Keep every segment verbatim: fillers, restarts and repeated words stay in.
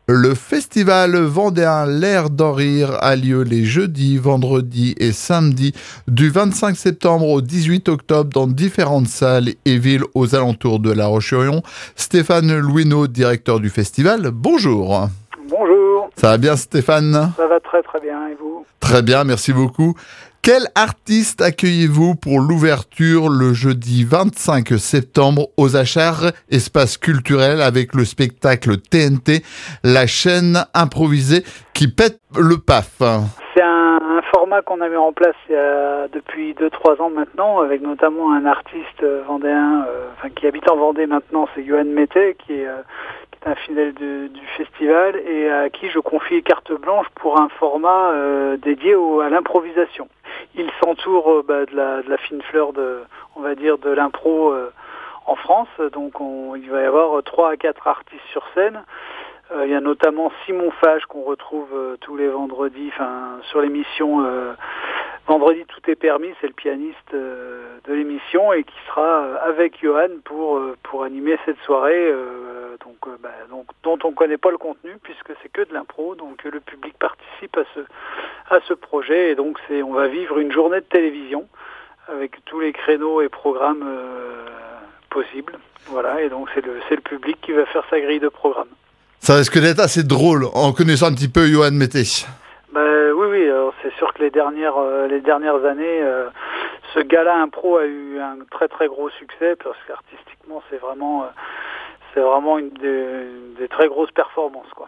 Le festival vendéen L'air d'en rire a lieu les jeudis, vendredis et samedis du vingt-cinq septembre au dix-huit octobre dans différentes salles et villes aux alentours de La Roche-sur-Yon. Stéphane Louineau, directeur du festival, bonjour. Bonjour. Ça va bien Stéphane? Ça va très très bien, et vous? Très bien, merci beaucoup. Quel artiste accueillez-vous pour l'ouverture le jeudi vingt-cinq septembre aux Achards, espace culturel avec le spectacle T N T, la chaîne improvisée qui pète le paf? C'est un, un format qu'on a mis en place il y a, depuis deux trois ans maintenant, avec notamment un artiste vendéen euh, enfin, qui habite en Vendée maintenant, c'est Johan Mété, qui est, euh, qui est un fidèle de, du festival et à qui je confie carte blanche pour un format euh, dédié au, à l'improvisation. Il s'entoure euh, bah, de, la, de la fine fleur de, on va dire, de l'impro euh, en France. Donc on, il va y avoir trois à quatre artistes sur scène. Euh, il y a notamment Simon Fage qu'on retrouve euh, tous les vendredis, enfin sur l'émission euh, Vendredi tout est permis, c'est le pianiste euh, de l'émission et qui sera euh, avec Johan pour euh, pour animer cette soirée. Euh, donc, euh, bah, donc dont on connaît pas le contenu puisque c'est que de l'impro. Donc euh, le public participe à ce à ce projet et donc c'est on va vivre une journée de télévision avec tous les créneaux et programmes euh, possibles. Voilà, et donc c'est le c'est le public qui va faire sa grille de programme. Ça risque d'être assez drôle en connaissant un petit peu Johan Mété. Bah, oui, oui, alors c'est sûr que les dernières, euh, les dernières années, euh, ce gala impro a eu un très très gros succès parce qu'artistiquement c'est vraiment, euh, c'est vraiment une des, une des très grosses performances, quoi.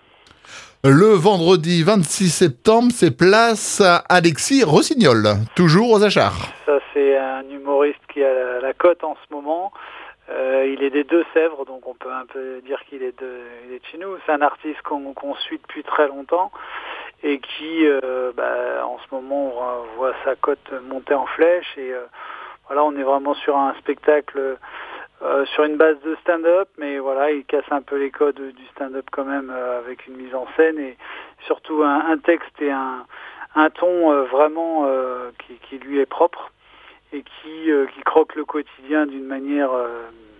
Le vendredi vingt-six septembre, c'est place à Alexis Rossignol, toujours aux Achards. Ça c'est un humoriste qui a la, la cote en ce moment. Euh, il est des Deux-Sèvres, donc on peut un peu dire qu'il est de, il est de chez nous. C'est un artiste qu'on, qu'on suit depuis très longtemps et qui, euh, bah, en ce moment, on voit sa cote monter en flèche. Et euh, voilà, on est vraiment sur un spectacle, euh, sur une base de stand-up, mais voilà, il casse un peu les codes du stand-up quand même euh, avec une mise en scène et surtout un, un texte et un, un ton euh, vraiment euh, qui, qui lui est propre. Et qui, euh, qui croque le quotidien d'une manière euh,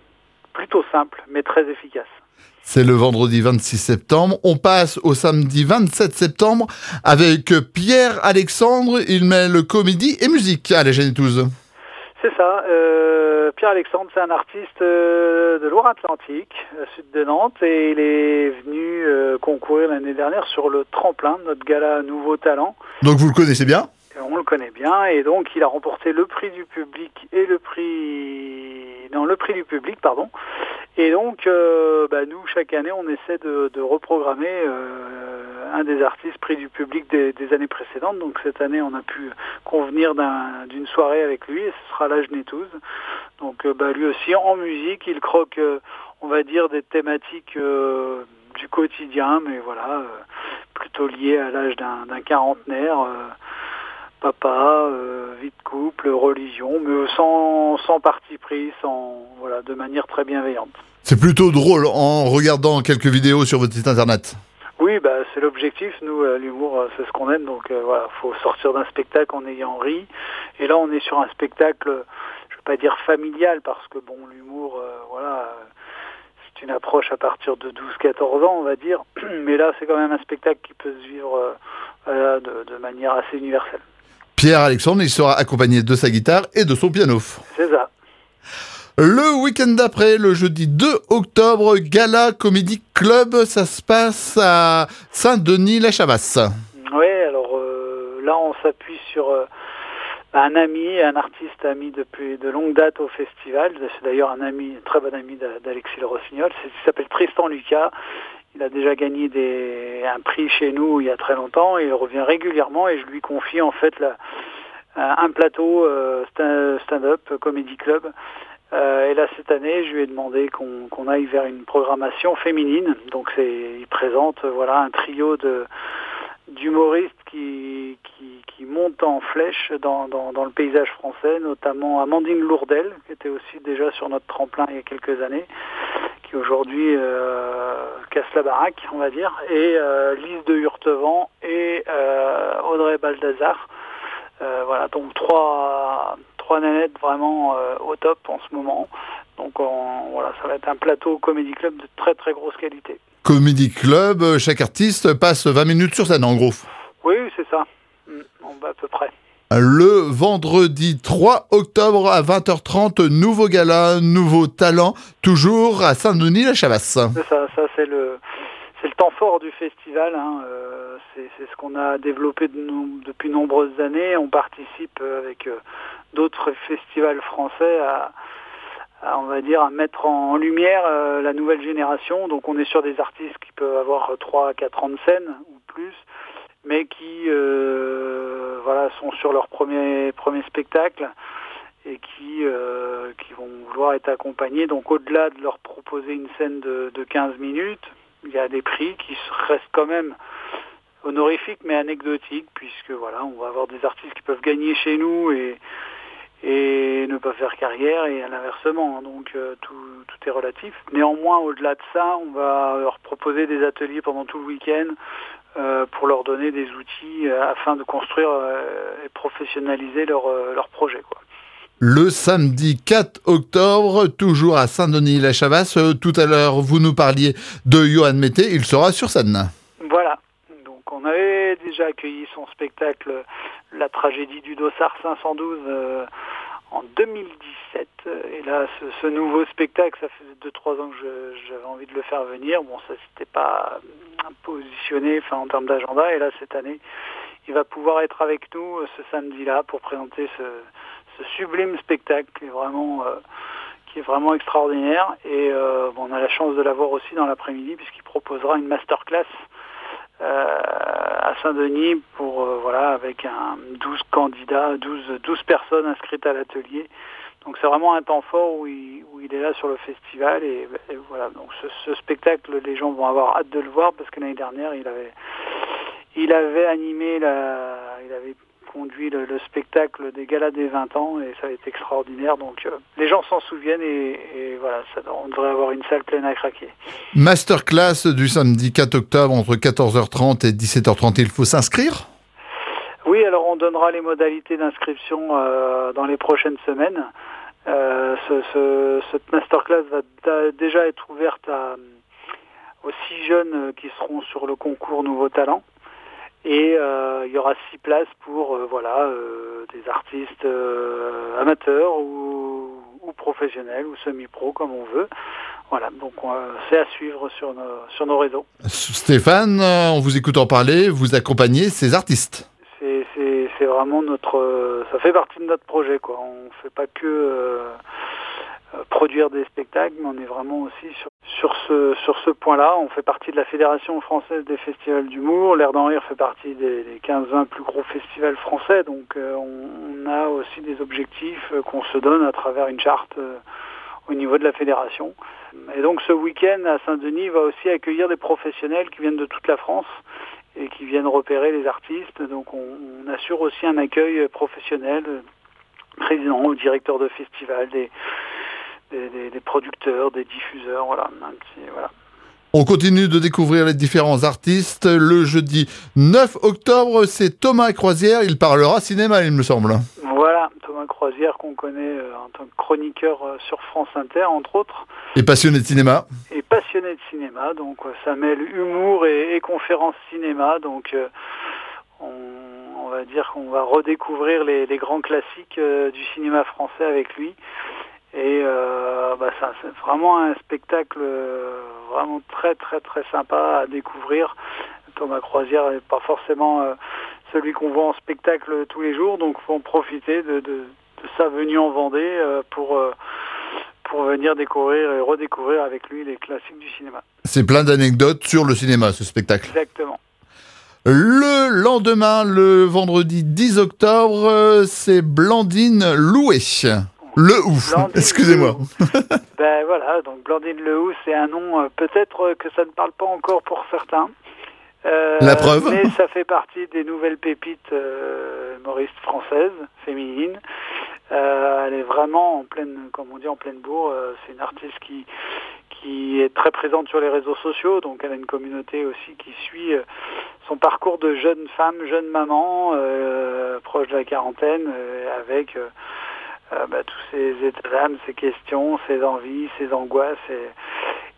plutôt simple, mais très efficace. C'est le vendredi vingt-six septembre. On passe au samedi vingt-sept septembre avec Pierre Alexandre. Il mêle comédie et musique à la Génétouse. C'est ça. Euh, Pierre Alexandre, c'est un artiste euh, de Loire-Atlantique, à sud de Nantes, et il est venu euh, concourir l'année dernière sur le tremplin, notre gala Nouveau Talent. Donc vous le connaissez bien ? On le connaît bien et donc il a remporté le prix du public et le prix non le prix du public pardon et donc euh, bah, nous chaque année on essaie de, de reprogrammer euh, un des artistes prix du public des, des années précédentes. Donc cette année on a pu convenir d'un, d'une soirée avec lui et ce sera la Génétouse. Donc euh, bah, lui aussi en musique il croque euh, on va dire des thématiques euh, du quotidien mais voilà euh, plutôt liées à l'âge d'un, d'un quarantenaire. Euh, Papa, euh, vie de couple, religion, mais sans, sans parti pris, sans, voilà, de manière très bienveillante. C'est plutôt drôle en regardant quelques vidéos sur votre site internet. Oui, bah, c'est l'objectif. Nous, euh, l'humour, euh, c'est ce qu'on aime. Donc euh, voilà, faut sortir d'un spectacle en ayant ri. Et là, on est sur un spectacle, je ne veux pas dire familial, parce que bon, l'humour, euh, voilà, euh, c'est une approche à partir de douze quatorze ans, on va dire. Mais là, c'est quand même un spectacle qui peut se vivre euh, voilà, de, de manière assez universelle. Pierre Alexandre, il sera accompagné de sa guitare et de son piano. C'est ça. Le week-end d'après, le jeudi deux octobre, Gala Comedy Club, ça se passe à Saint-Denis-la-Chavasse. Oui, alors euh, là on s'appuie sur euh, un ami, un artiste ami depuis de longue date au festival. C'est d'ailleurs un ami, un très bon ami d'Alexis Rossignol. Il s'appelle Tristan Lucas. Il a déjà gagné des, un prix chez nous il y a très longtemps et il revient régulièrement et je lui confie en fait la, un plateau euh, stand-up comedy club. Euh, et là cette année, je lui ai demandé qu'on, qu'on aille vers une programmation féminine. Donc c'est, il présente voilà un trio de d'humoristes qui, qui qui montent en flèche dans, dans dans le paysage français, notamment Amandine Lourdel qui était aussi déjà sur notre tremplin il y a quelques années, qui aujourd'hui euh, casse la baraque, on va dire, et euh, Lise de Hurtevant et euh, Audrey Baldazar. Euh, voilà, donc trois trois nanettes vraiment euh, au top en ce moment. Donc on, voilà, ça va être un plateau Comedy Club de très très grosse qualité. Comedy Club, chaque artiste passe vingt minutes sur scène en gros. Oui, c'est ça, on va à peu près. Le vendredi trois octobre à vingt heures trente, nouveau gala, nouveau talent, toujours à Saint-Denis-la-Chavasse. C'est ça, ça c'est le, c'est le temps fort du festival. Hein. Euh, c'est, c'est ce qu'on a développé de nous, depuis nombreuses années. On participe avec euh, d'autres festivals français à, à, on va dire, à mettre en, en lumière euh, la nouvelle génération. Donc on est sur des artistes qui peuvent avoir trois à quatre ans de scène ou plus, mais qui euh, voilà, sont sur leur premier, premier spectacle et qui, euh, qui vont vouloir être accompagnés. Donc au-delà de leur proposer une scène de, de quinze minutes, il y a des prix qui restent quand même honorifiques mais anecdotiques, puisque voilà, on va avoir des artistes qui peuvent gagner chez nous et, et ne pas faire carrière, et à l'inversement. Donc euh, tout, tout est relatif. Néanmoins, au-delà de ça, on va leur proposer des ateliers pendant tout le week-end Euh, pour leur donner des outils euh, afin de construire euh, et professionnaliser leur, euh, leur projet, quoi. Le samedi quatre octobre, toujours à Saint-Denis-la-Chavasse. Euh, tout à l'heure, vous nous parliez de Johan Mété, il sera sur scène. Voilà, donc on avait déjà accueilli son spectacle La tragédie du Dossard cinq cent douze euh, en deux mille dix-sept, et là ce, ce nouveau spectacle, ça faisait deux trois ans que je, j'avais envie de le faire venir. Bon, ça s'était pas positionné enfin, en termes d'agenda, et là cette année il va pouvoir être avec nous ce samedi-là pour présenter ce, ce sublime spectacle qui est vraiment euh, qui est vraiment extraordinaire. Et euh, bon, on a la chance de l'avoir aussi dans l'après-midi, puisqu'il proposera une masterclass Euh, à Saint-Denis pour euh, voilà, avec un douze candidats, douze, douze personnes inscrites à l'atelier. Donc c'est vraiment un temps fort où il, où il est là sur le festival, et, et voilà. Donc ce, ce spectacle, les gens vont avoir hâte de le voir, parce que l'année dernière il avait il avait animé la, il avait conduit le, le spectacle des galas des vingt ans, et ça a été extraordinaire. Donc euh, les gens s'en souviennent, et, et voilà, ça, on devrait avoir une salle pleine à craquer. Masterclass du samedi quatre octobre entre quatorze heures trente et dix-sept heures trente. Il faut s'inscrire ? Oui, alors on donnera les modalités d'inscription euh, dans les prochaines semaines. Euh, ce, ce, cette masterclass va da- déjà être ouverte à, aux six jeunes qui seront sur le concours Nouveau Talent. Et euh, il y aura six places pour euh, voilà, euh, des artistes euh, amateurs ou, ou professionnels ou semi-pro, comme on veut. Voilà, donc on, c'est à suivre sur nos, sur nos réseaux. Stéphane, en vous écoutant parler, vous accompagnez ces artistes. C'est, c'est, c'est vraiment notre, ça fait partie de notre projet, quoi. On fait pas que euh, produire des spectacles, mais on est vraiment aussi sur, sur ce sur ce point-là. On fait partie de la Fédération française des festivals d'humour. L'Air d'en rire fait partie des, des quinze vingt plus gros festivals français. Donc euh, on, on a aussi des objectifs euh, qu'on se donne à travers une charte euh, au niveau de la fédération. Et donc ce week-end à Saint-Denis va aussi accueillir des professionnels qui viennent de toute la France et qui viennent repérer les artistes. Donc on, on assure aussi un accueil professionnel, président ou directeur de festival, des Des, des, des producteurs, des diffuseurs, voilà, un petit, voilà. On continue de découvrir les différents artistes. Le jeudi neuf octobre, c'est Thomas Croisière. Il parlera cinéma, il me semble. Voilà, Thomas Croisière, qu'on connaît euh, en tant que chroniqueur euh, sur France Inter, entre autres. Et passionné de cinéma. Et passionné de cinéma, donc euh, ça mêle humour et, et conférence cinéma. Donc euh, on, on va dire qu'on va redécouvrir les, les grands classiques euh, du cinéma français avec lui. Et euh, bah ça, c'est vraiment un spectacle euh, vraiment très très très sympa à découvrir. Thomas Croisière n'est pas forcément euh, celui qu'on voit en spectacle tous les jours, donc il faut en profiter de, de, de sa venue en Vendée euh, pour, euh, pour venir découvrir et redécouvrir avec lui les classiques du cinéma. C'est plein d'anecdotes sur le cinéma, ce spectacle. Exactement. Le lendemain, le vendredi dix octobre, c'est Blandine Loué. Le ouf, Blandine excusez-moi. Ben voilà, donc Blandine Le Hou, c'est un nom, euh, peut-être que ça ne parle pas encore pour certains. Euh, La preuve. Mais ça fait partie des nouvelles pépites euh, humoristes françaises, féminines. Euh, elle est vraiment en pleine, comme on dit, en pleine bourre. Euh, c'est une artiste qui qui est très présente sur les réseaux sociaux, donc elle a une communauté aussi qui suit euh, son parcours de jeune femme, jeune maman, euh, proche de la quarantaine, euh, avec euh, Euh, bah, tous ces états d'âme, ces questions, ces envies, ces angoisses, et,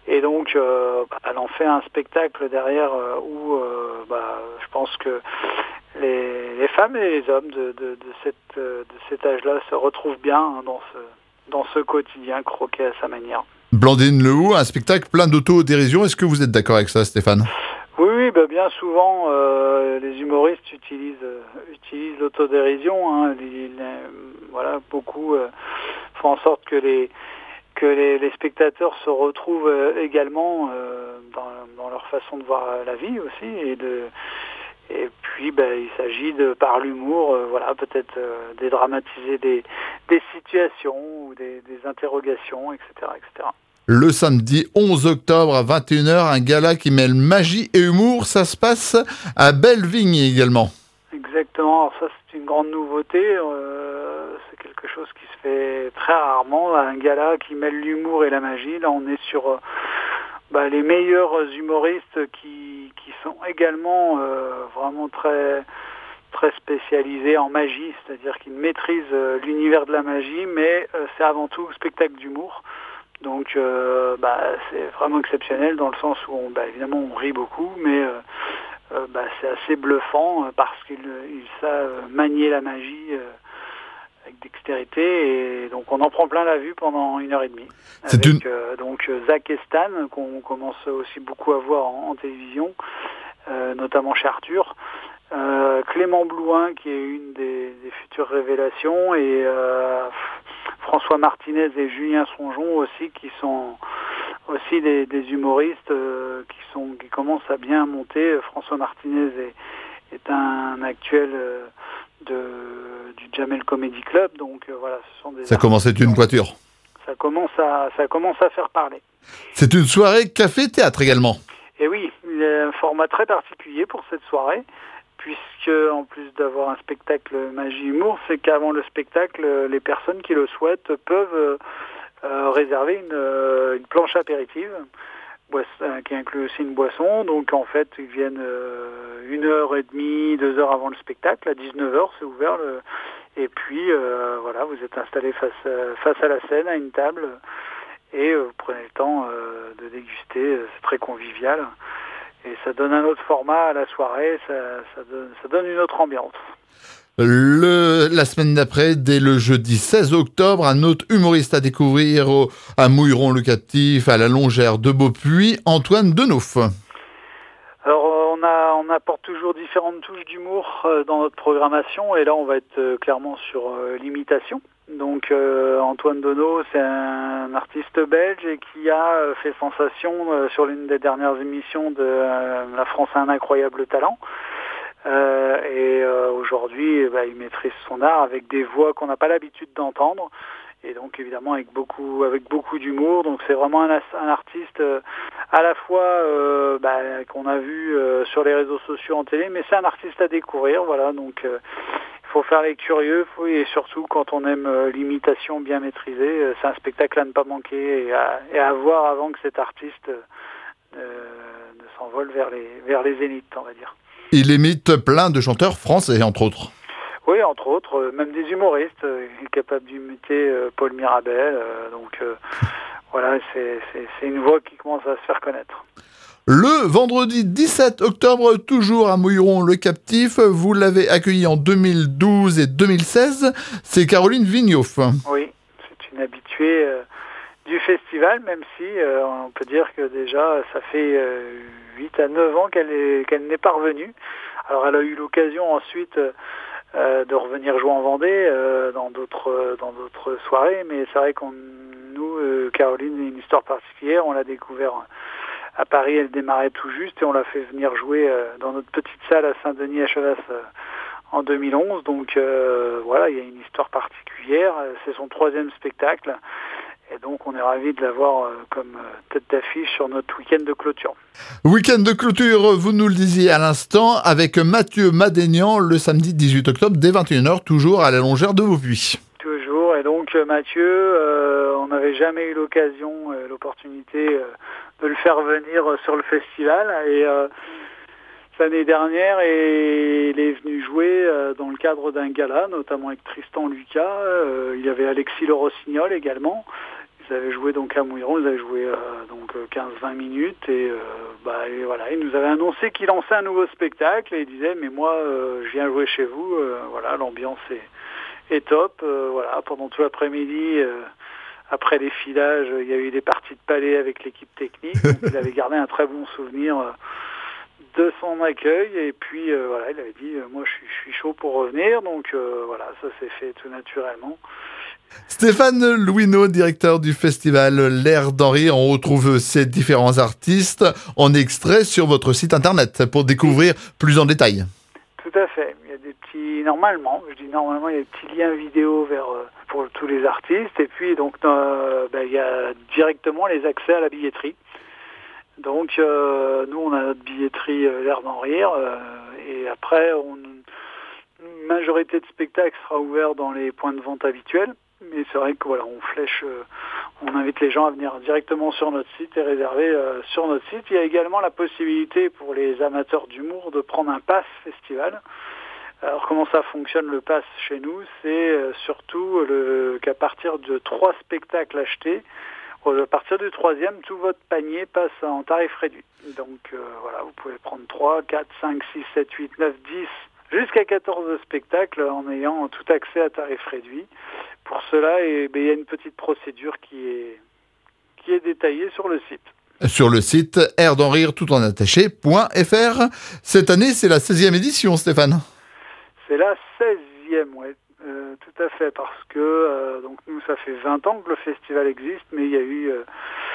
Et donc, euh, bah, elle en fait un spectacle derrière euh, où euh, bah, je pense que les, les femmes et les hommes de, de, de, cette, de cet âge-là se retrouvent bien hein, dans, ce, dans ce quotidien croqué à sa manière. Blandine Lehoux, un spectacle plein d'autodérision. Est-ce que vous êtes d'accord avec ça, Stéphane ? Oui, oui bah bien souvent, euh, les humoristes utilisent, euh, utilisent l'autodérision. Hein, les, les, voilà, beaucoup euh, font en sorte que les que les, les spectateurs se retrouvent euh, également euh, dans, dans leur façon de voir la vie aussi. Et, de, et puis, bah, il s'agit de, par l'humour, euh, voilà, peut-être euh, dédramatiser des, des situations ou des, des interrogations, et cetera, et cetera. Le samedi onze octobre à vingt et une heures, un gala qui mêle magie et humour. Ça se passe à Bellevigne également. Exactement, alors ça c'est une grande nouveauté, euh, c'est quelque chose qui se fait très rarement, un gala qui mêle l'humour et la magie. Là on est sur euh, bah, les meilleurs humoristes qui, qui sont également euh, vraiment très, très spécialisés en magie, c'est-à-dire qu'ils maîtrisent euh, l'univers de la magie, mais euh, c'est avant tout spectacle d'humour. Donc euh, bah, c'est vraiment exceptionnel dans le sens où on, bah, évidemment on rit beaucoup, mais euh, euh, bah, c'est assez bluffant euh, parce qu'ils ils savent manier la magie euh, avec dextérité, et donc on en prend plein la vue pendant une heure et demie. C'est avec une... euh, donc Zach et Stan qu'on commence aussi beaucoup à voir en, en télévision, euh, notamment chez Arthur. Euh, Clément Blouin qui est une des, des futures révélations, et euh, François Martinez et Julien Songeon aussi qui sont aussi des, des humoristes euh, qui sont qui commencent à bien monter. François Martinez est, est un actuel euh, de, du Jamel Comedy Club, donc euh, voilà, ce sont des Ça commence à être une pointure. Ça commence à ça commence à faire parler. C'est une soirée café-théâtre également. Et oui, il y a un format très particulier pour cette soirée, puisque en plus d'avoir un spectacle magie-humour, c'est qu'avant le spectacle, les personnes qui le souhaitent peuvent euh, réserver une, euh, une planche apéritive, boisse, euh, qui inclut aussi une boisson. Donc en fait, ils viennent euh, une heure et demie, deux heures avant le spectacle, à dix-neuf heures, c'est ouvert. Le, et puis euh, voilà, vous êtes installé face, euh, face à la scène, à une table, et euh, vous prenez le temps euh, de déguster. C'est très convivial. Et ça donne un autre format à la soirée, ça, ça, donne, ça donne une autre ambiance. Le, la semaine d'après, dès le jeudi seize octobre, un autre humoriste à découvrir au, à Mouilleron-le-Captif, à la Longère de Beaupuy, Antoine Denouf. Alors on, a, on apporte toujours différentes touches d'humour euh, dans notre programmation, et là on va être euh, clairement sur euh, l'imitation. Donc euh, Antoine Denouf, c'est un artiste belge et qui a euh, fait sensation euh, sur l'une des dernières émissions de euh, La France a un incroyable talent. Euh, et euh, aujourd'hui, bah, il maîtrise son art avec des voix qu'on n'a pas l'habitude d'entendre, et donc évidemment avec beaucoup, avec beaucoup d'humour. Donc c'est vraiment un, un artiste euh, à la fois euh, bah, qu'on a vu euh, sur les réseaux sociaux, en télé, mais c'est un artiste à découvrir. Voilà, donc euh, il faut faire les curieux, faut, et surtout quand on aime euh, l'imitation bien maîtrisée, euh, c'est un spectacle à ne pas manquer et à, et à voir avant que cet artiste euh, ne s'envole vers les, vers les zéniths, on va dire. Il imite plein de chanteurs français, entre autres. Oui, entre autres, euh, même des humoristes. Euh, il est capable d'imiter euh, Paul Mirabel. Euh, donc euh, voilà, c'est, c'est, c'est une voix qui commence à se faire connaître. Le vendredi dix-sept octobre, toujours à Mouilleron-le-Captif, vous l'avez accueilli en deux mille douze et deux mille seize, c'est Caroline Vignoff. Oui, c'est une habituée euh, du festival, même si euh, on peut dire que déjà ça fait euh, huit à neuf ans qu'elle, est, qu'elle n'est pas revenue. Alors elle a eu l'occasion ensuite euh, de revenir jouer en Vendée euh, dans d'autres dans d'autres soirées, mais c'est vrai qu'on nous, euh, Caroline, une histoire particulière, on l'a découvert à Paris, elle démarrait tout juste, et on l'a fait venir jouer euh, dans notre petite salle à Saint-Denis à Chevas euh, en deux mille onze. Donc euh, voilà, il y a une histoire particulière, c'est son troisième spectacle. Et donc, on est ravis de l'avoir euh, comme euh, tête d'affiche sur notre week-end de clôture. Week-end de clôture, vous nous le disiez à l'instant, avec Mathieu Madénian, le samedi dix-huit octobre, dès vingt et une heures, toujours à la Longère de Beaupuy. Toujours. Et donc, euh, Mathieu, euh, on n'avait jamais eu l'occasion, euh, l'opportunité euh, de le faire venir euh, sur le festival. Et euh, l'année dernière, et il est venu jouer euh, dans le cadre d'un gala, notamment avec Tristan Lucas. Euh, il y avait Alexis Le Rossignol également. Ils avaient joué donc à Mouilleron, ils avaient joué euh, donc quinze vingt minutes et, euh, bah, et voilà, ils nous avaient annoncé qu'ils lançaient un nouveau spectacle et ils disaient mais moi euh, je viens jouer chez vous, euh, voilà, l'ambiance est, est top, euh, voilà, pendant tout l'après-midi, euh, après les filages, il y a eu des parties de palais avec l'équipe technique, donc il avait gardé un très bon souvenir euh, de son accueil et puis euh, voilà, il avait dit euh, moi je suis, je suis chaud pour revenir, donc euh, voilà, ça s'est fait tout naturellement. Stéphane Louineau, directeur du festival L'Air d'en Rire. On retrouve ces différents artistes en extrait sur votre site internet pour découvrir plus en détail. Tout à fait. Il y a des petits, normalement, je dis normalement, il y a des petits liens vidéo vers pour tous les artistes et puis donc euh, ben, il y a directement les accès à la billetterie. Donc euh, nous on a notre billetterie euh, L'Air d'en Rire euh, et après on, une majorité de spectacles sera ouvert dans les points de vente habituels. Mais c'est vrai que voilà, on flèche, euh, on invite les gens à venir directement sur notre site et réserver euh, sur notre site. Il y a également la possibilité pour les amateurs d'humour de prendre un pass festival. Alors comment ça fonctionne le pass chez nous? C'est euh, surtout le, qu'à partir de trois spectacles achetés, à partir du troisième, tout votre panier passe en tarif réduit. Donc euh, voilà, vous pouvez prendre trois, quatre, cinq, six, sept, huit, neuf, dix, jusqu'à quatorze spectacles en ayant tout accès à tarif réduit. Pour cela, et, ben, il y a une petite procédure qui est, qui est détaillée sur le site. Sur le site air d'en rire tout en attaché.fr. Cette année, c'est la seizième édition, Stéphane. C'est la seizième, oui. Euh, tout à fait, parce que euh, donc nous, ça fait vingt ans que le festival existe, mais il y a eu, euh,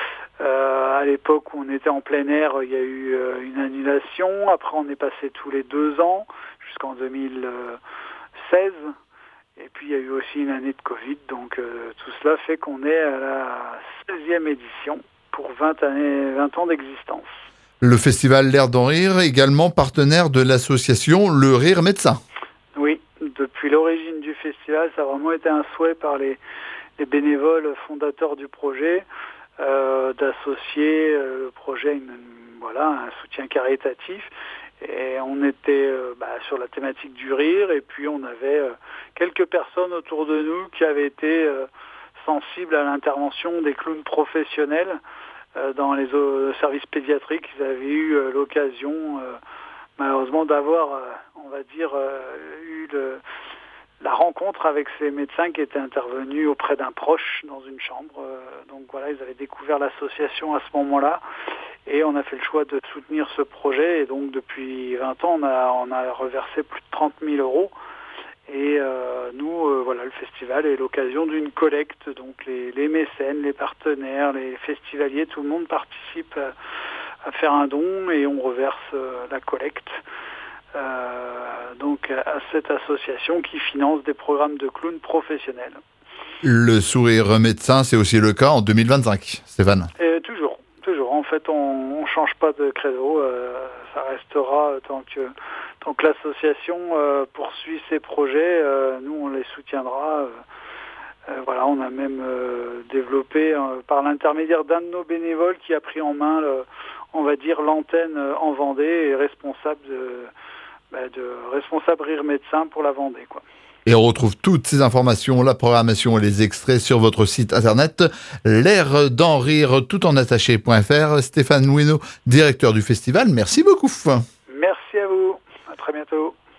euh, à l'époque où on était en plein air, il y a eu euh, une annulation. Après, on est passé tous les deux ans, jusqu'en deux mille seize. Et puis il y a eu aussi une année de Covid, donc euh, tout cela fait qu'on est à la seizième édition pour vingt années, vingt ans d'existence. Le festival L'Air d'en Rire, également partenaire de l'association Le Rire Médecin. Oui, depuis l'origine du festival, ça a vraiment été un souhait par les, les bénévoles fondateurs du projet euh, d'associer euh, le projet à une, voilà, un soutien caritatif. Et on était euh, bah, sur la thématique du rire et puis on avait euh, quelques personnes autour de nous qui avaient été euh, sensibles à l'intervention des clowns professionnels euh, dans les euh, services pédiatriques. Ils avaient eu euh, l'occasion euh, malheureusement d'avoir, euh, on va dire, euh, eu le, la rencontre avec ces médecins qui étaient intervenus auprès d'un proche dans une chambre. Euh, donc voilà, ils avaient découvert l'association à ce moment-là. Et on a fait le choix de soutenir ce projet. Et donc, depuis vingt ans, on a, on a reversé plus de trente mille euros. Et euh, nous, euh, voilà, le festival est l'occasion d'une collecte. Donc, les, les mécènes, les partenaires, les festivaliers, tout le monde participe à, à faire un don et on reverse euh, la collecte. Euh, donc, à cette association qui finance des programmes de clowns professionnels. Le sourire médecin, c'est aussi le cas en deux mille vingt-cinq, Stéphane. Et toujours. Toujours. En fait, on ne change pas de credo. Euh, ça restera tant que, tant que l'association euh, poursuit ses projets. Euh, nous, on les soutiendra. Euh, euh, voilà, on a même euh, développé, euh, par l'intermédiaire d'un de nos bénévoles qui a pris en main, le, on va dire, l'antenne en Vendée et responsable de, bah, de responsable Rire Médecin pour la Vendée, quoi. Et on retrouve toutes ces informations, la programmation et les extraits sur votre site internet l'air d'en rire tout en attaché.fr. Stéphane Louineau, directeur du festival, merci beaucoup. Merci à vous, à très bientôt.